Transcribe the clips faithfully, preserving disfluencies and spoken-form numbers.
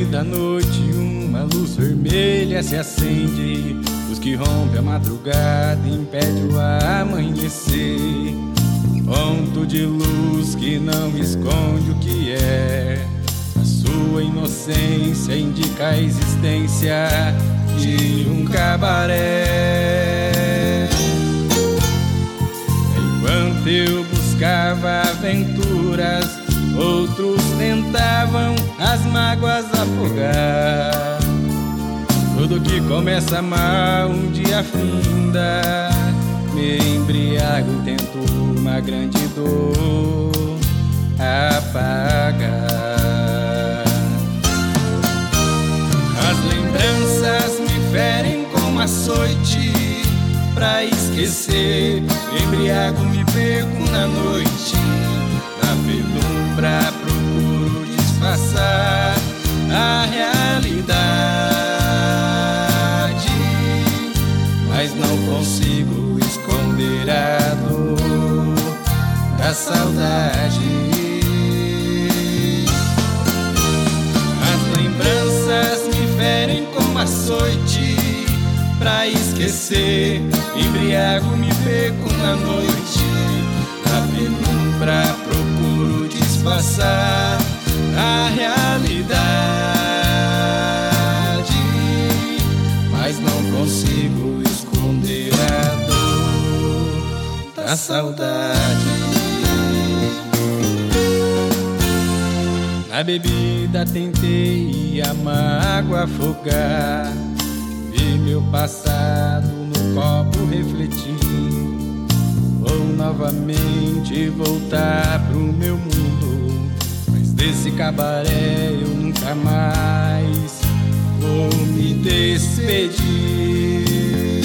meio da noite uma luz vermelha se acende, luz que rompe a madrugada e impede o amanhecer. Ponto de luz que não esconde o que é, a sua inocência indica a existência de um cabaré. Enquanto eu buscava aventuras, outros tentavam as mágoas afogar. Tudo que começa mal um dia finda. Me embriago e tento uma grande dor apagar. As lembranças me ferem como açoite. Pra esquecer, me embriago, me perco na noite. Na penumbra procuro disfarçar a realidade, mas não consigo esconder a dor da saudade. As lembranças me ferem como açoite. Pra esquecer, embriago, me perco na noite. Na penumbra procuro disfarçar a realidade, mas não consigo esconder a dor da saudade. Na bebida tentei a mágoa afogar, vi meu passado no copo refletir. Vou novamente voltar pro meu mundo, mas desse cabaré eu nunca mais vou me despedir.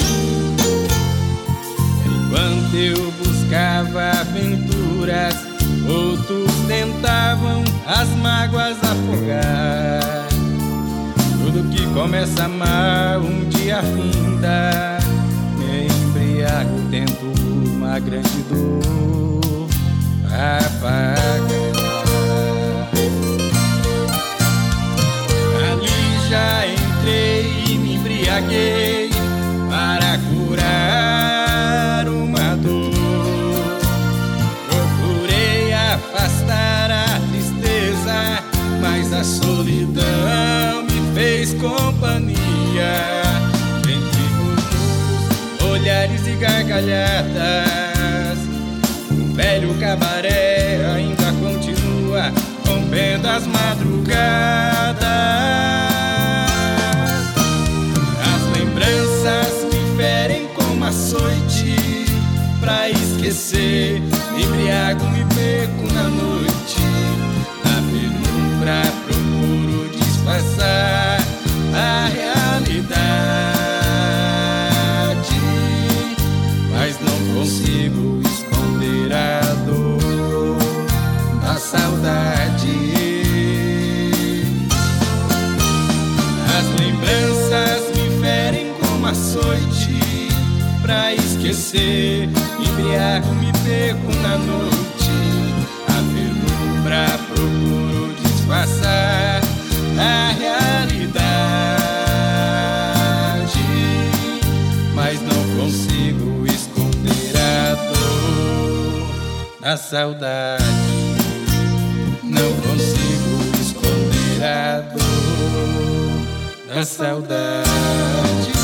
Enquanto eu buscava aventuras, outros tentavam as mágoas afogar. Tudo que começa mal um dia finda. Me embriago, tento uma grande dor apagar. Ali já entrei e me embriaguei para curar uma dor. Procurei afastar a tristeza, mas a solidão me fez companhia. Entre os olhares e gargalhadas, o velho cabaré ainda continua rompendo as madrugadas. As lembranças me ferem como açoite. Pra esquecer, me embriago, me perco na noite. Na penumbra procuro disfarçar a realidade, mas não consigo esconder a dor da saudade. As lembranças me ferem como açoite. Pra esquecer, me embriago, me perco na noite. Na penumbra procuro disfarçar a realidade, mas não consigo esconder a dor da saudade. Não consigo esconder a dor da saudade.